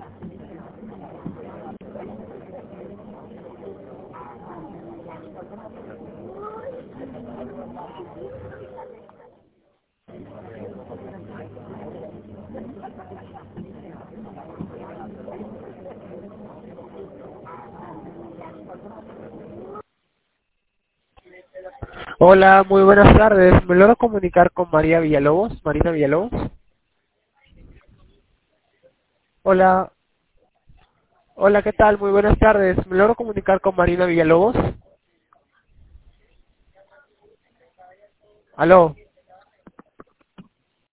Hola, muy buenas tardes. ¿Me logro comunicar con María Villalobos? Marina Villalobos. Hola, hola, ¿qué tal? Muy buenas tardes. ¿Me logro comunicar con Marina Villalobos? Aló.